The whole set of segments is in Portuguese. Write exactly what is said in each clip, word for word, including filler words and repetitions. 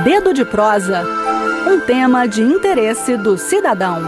Dedo de Prosa, um tema de interesse do cidadão.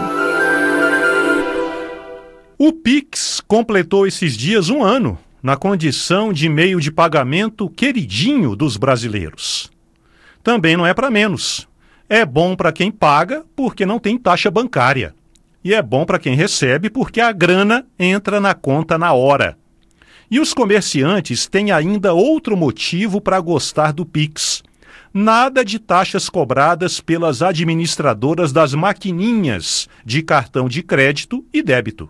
O Pix completou esses dias um ano na condição de meio de pagamento queridinho dos brasileiros. Também não é para menos. É bom para quem paga porque não tem taxa bancária. E é bom para quem recebe porque a grana entra na conta na hora. E os comerciantes têm ainda outro motivo para gostar do Pix. Nada de taxas cobradas pelas administradoras das maquininhas de cartão de crédito e débito.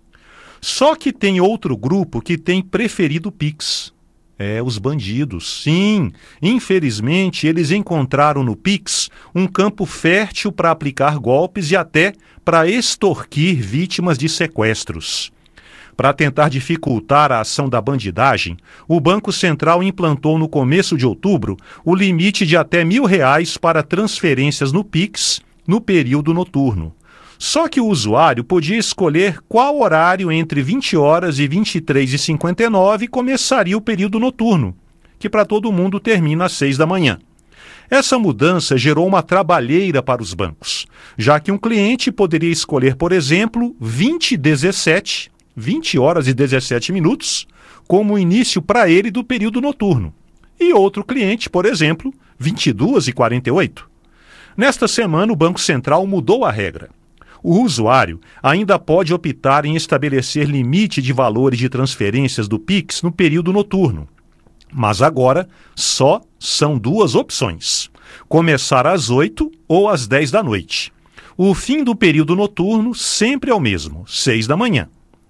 Só que tem outro grupo que tem preferido o Pix. É, os bandidos. Sim, infelizmente eles encontraram no Pix um campo fértil para aplicar golpes e até para extorquir vítimas de sequestros. Para tentar dificultar a ação da bandidagem, o Banco Central implantou no começo de outubro o limite de até mil reais para transferências no Pix no período noturno. Só que o usuário podia escolher qual horário entre vinte horas e vinte e três e cinquenta e nove começaria o período noturno, que para todo mundo termina às seis da manhã. Essa mudança gerou uma trabalheira para os bancos, já que um cliente poderia escolher, por exemplo, vinte e dezessete, vinte horas e dezessete minutos, como início para ele do período noturno. E outro cliente, por exemplo, vinte e duas e quarenta e oito. Nesta semana, o Banco Central mudou a regra. O usuário ainda pode optar em estabelecer limite de valores de transferências do Pix no período noturno. Mas agora só são duas opções: começar às oito ou às dez da noite. O fim do período noturno sempre é o mesmo, seis da manhã.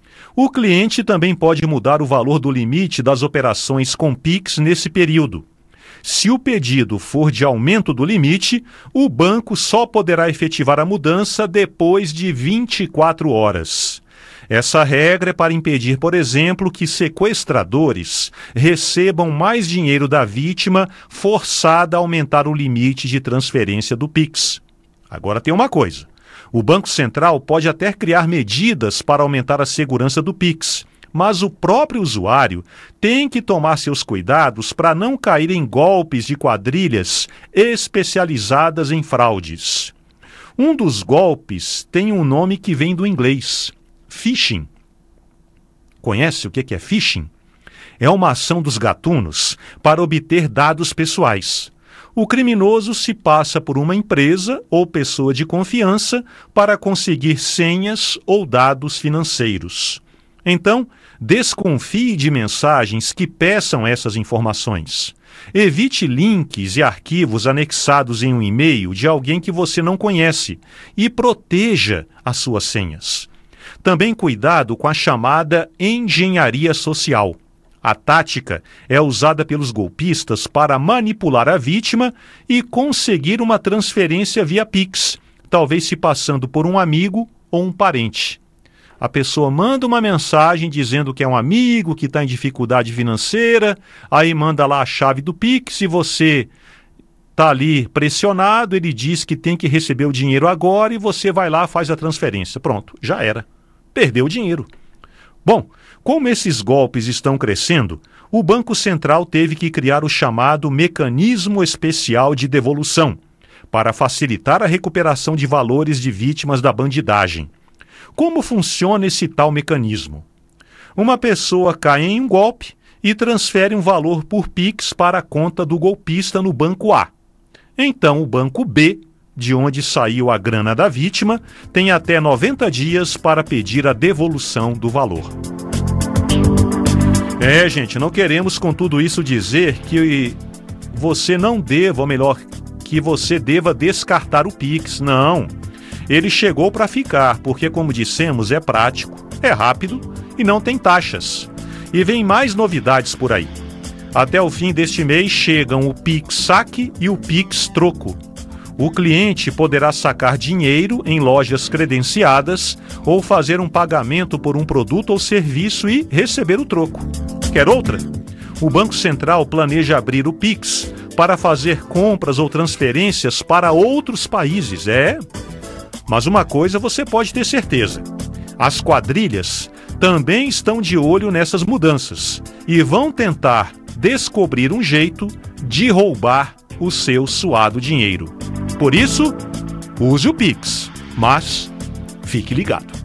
O cliente também pode mudar o valor do limite das operações com Pix nesse período. Se o pedido for de aumento do limite, o banco só poderá efetivar a mudança depois de vinte e quatro horas. Essa regra é para impedir, por exemplo, que sequestradores recebam mais dinheiro da vítima forçada a aumentar o limite de transferência do Pix. Agora tem uma coisa: o Banco Central pode até criar medidas para aumentar a segurança do Pix, mas o próprio usuário tem que tomar seus cuidados para não cair em golpes de quadrilhas especializadas em fraudes. Um dos golpes tem um nome que vem do inglês: phishing. Conhece o que é phishing? É uma ação dos gatunos para obter dados pessoais. O criminoso se passa por uma empresa ou pessoa de confiança para conseguir senhas ou dados financeiros. Então, desconfie de mensagens que peçam essas informações. Evite links e arquivos anexados em um e-mail de alguém que você não conhece e proteja as suas senhas. Também cuidado com a chamada engenharia social. A tática é usada pelos golpistas para manipular a vítima e conseguir uma transferência via Pix, talvez se passando por um amigo ou um parente. A pessoa manda uma mensagem dizendo que é um amigo, que está em dificuldade financeira, aí manda lá a chave do Pix e você está ali pressionado, ele diz que tem que receber o dinheiro agora e você vai lá, faz a transferência. Pronto, já era. Perdeu o dinheiro. Bom, como esses golpes estão crescendo, o Banco Central teve que criar o chamado Mecanismo Especial de Devolução, para facilitar a recuperação de valores de vítimas da bandidagem. Como funciona esse tal mecanismo? Uma pessoa cai em um golpe e transfere um valor por Pix para a conta do golpista no banco A. Então o banco B, de onde saiu a grana da vítima, tem até noventa dias para pedir a devolução do valor. É, gente, não queremos com tudo isso dizer que você não deva, ou melhor, que você deva descartar o Pix, não. Ele chegou para ficar, porque, como dissemos, é prático, é rápido e não tem taxas. E vem mais novidades por aí. Até o fim deste mês chegam o Pix Saque e o Pix Troco. O cliente poderá sacar dinheiro em lojas credenciadas ou fazer um pagamento por um produto ou serviço e receber o troco. Quer outra? O Banco Central planeja abrir o Pix para fazer compras ou transferências para outros países, é? Mas uma coisa você pode ter certeza: as quadrilhas também estão de olho nessas mudanças e vão tentar descobrir um jeito de roubar o seu suado dinheiro. Por isso, use o Pix, mas fique ligado.